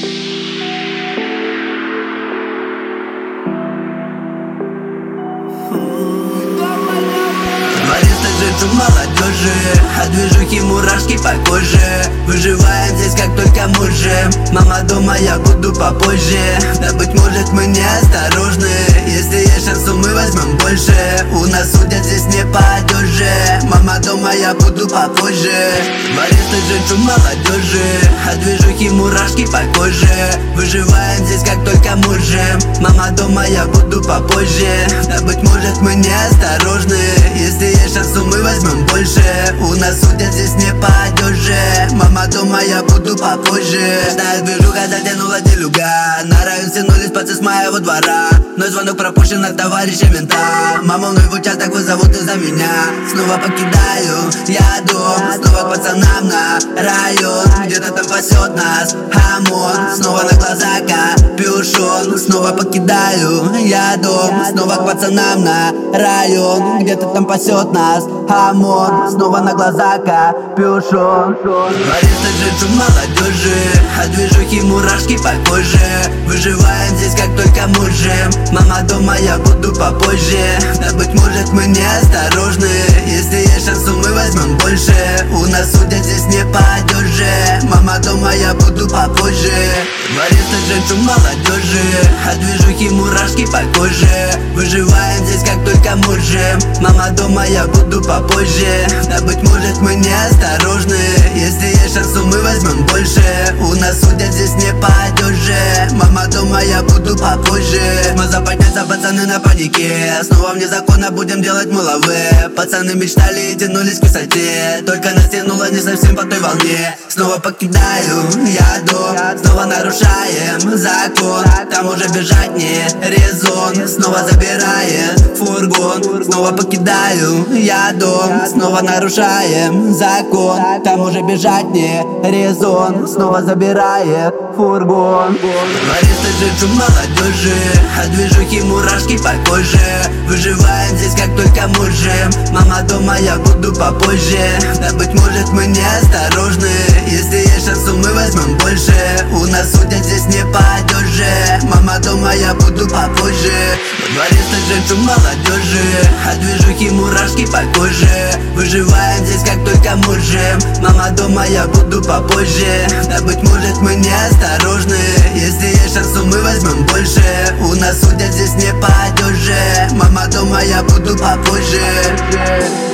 Жить молодежи, от движухи мурашки по коже. Выживаем здесь как только можем. Мама дома, я буду попозже. Да быть может мы неосторожны. Если есть шанс, то мы возьмем больше. У нас судят здесь не по одежде. Мама дома, я буду попозже. Дворец жить молодежи, от движухи мурашки по коже. Выживаем здесь как только можем. Мама дома, я буду попозже. Да быть может мы неосторожны. Если есть шанс, то мы возьмем больше. У нас судят здесь не по одежде. Мама дома, я буду попозже. Знаю, движуха затянула делюга. На район стянулись пацы с моего двора. Но звонок пропущен от товарища мента. Мама мной в участок вызовут из-за меня. Снова покидаю я дом. Снова к пацанам на район. Где-то там пасет нас ОМОН. Снова на глаза капюшон. Снова покидаю я дом. Снова к пацанам на район. Где-то там пасет нас ОМОН. Снова на глаза капюшон. Дворец жить молодежи, от движухи мурашки по коже. Выживаем здесь как только можем. Мама дома, я буду попозже. Да быть может мы неосторожны. Если есть шанс, то мы возьмем больше. У нас судят здесь не по одежде. Мама дома, я буду попозже. Дворец жить молодежи, от движухи мурашки по коже. Выживаем здесь как только можем. Мама дома, я буду попозже. Да быть может мы неосторожны. Если есть шанс, то мы возьмем больше. У нас судят здесь не по одежде. Мама дома, я буду попозже. Мы западнятся, пацаны на панике. Снова вне закона будем делать мыловые. Пацаны мечтали и тянулись к высоте. Только нас тянуло не совсем по той волне. Снова покидаю я дом. Снова нарушаем закон. Там уже бежать не резон. Снова забирает фургон. Снова покидаю я дом. Снова нарушаем закон. Там уже бежать не резон. Снова забирает фургон. Дворец жить молодежи, от движухи мурашки по коже. Выживаем здесь как только можем. Мама дома, я буду попозже. Да быть может мы неосторожны. Если есть шанс, то мы возьмем больше. У нас судят здесь не по одежде. Мама дома, я буду попозже. Дворец жить молодежи, от движухи мурашки по коже. Выживаем здесь как только можем. Мама дома, я буду попозже. Да быть может мы неосторожны. Если есть шанс, то мы возьмем больше. У нас судят здесь не по одежде. Мама дома, я буду попозже.